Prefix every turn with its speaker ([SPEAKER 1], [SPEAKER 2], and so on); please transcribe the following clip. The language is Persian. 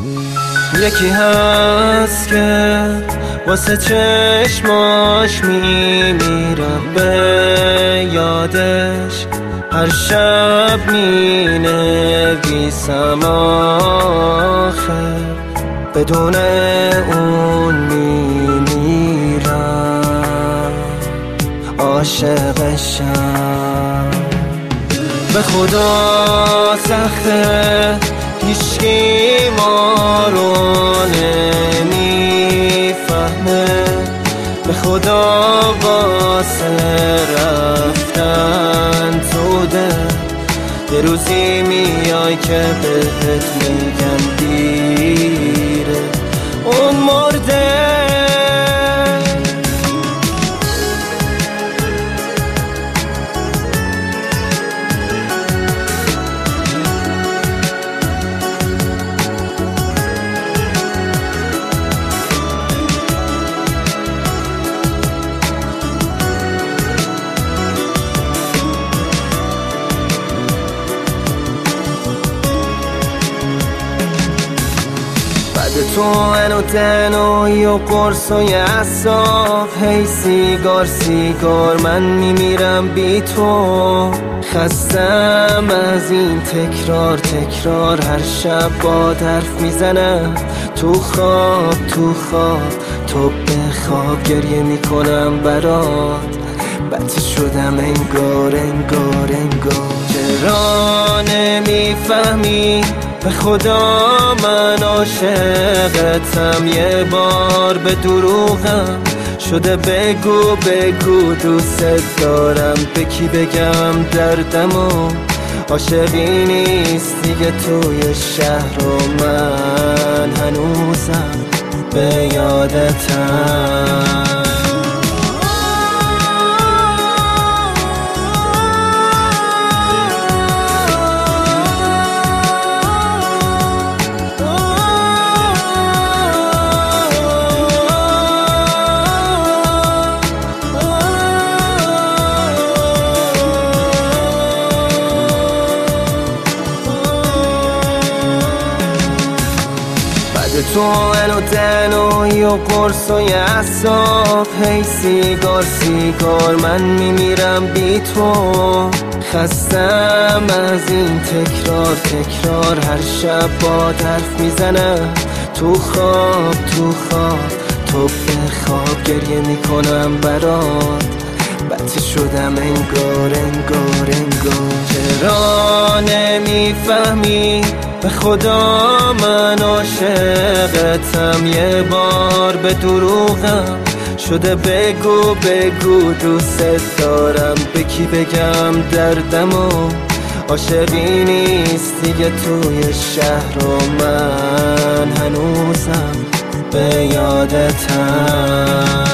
[SPEAKER 1] یکی هست که واسه چشماش میمیرم به یادش، هر شب مینویسم آخه بدون اون میمیرم عاشقشم. به خدا سخته هیچکی ما رو نمیفهمه، به خدا واسه رفتن توده، یه روزی میای که بهت میگن دیره اون مرده. تو منو تنهایی و قرص و اعصاب، هی سیگار سیگار من میمیرم بی تو. خستم از این تکرار تکرار، هر شب با حرف میزنم تو خواب تو خواب، تو بخواب گریه میکنم برات، بچه شدم انگار انگار انگار. چرا نمیفهمی به خدا من عاشقتم، یه بار به دروغم شده بگو بگو دوست دارم، به کی بگم دردمو عاشقی نیست دیگه توی شهر و من هنوزم به یادتم. تو منو تنهایی و قرص و اعصاب، هی سیگار سیگار من میمیرم بی تو. خستم از این تکرار تکرار، هر شب با حرف میزنم تو خواب تو خواب، تو بخواب گریه میکنم برات، بچه شدم انگار انگار انگار. چرا نمیفهمی به خدا من عاشقتم، یه بار به دروغم شده بگو بگو دوست دارم، به کی بگم دردمو عاشقی نیست دیگه توی شهر و من هنوزم به یادتم.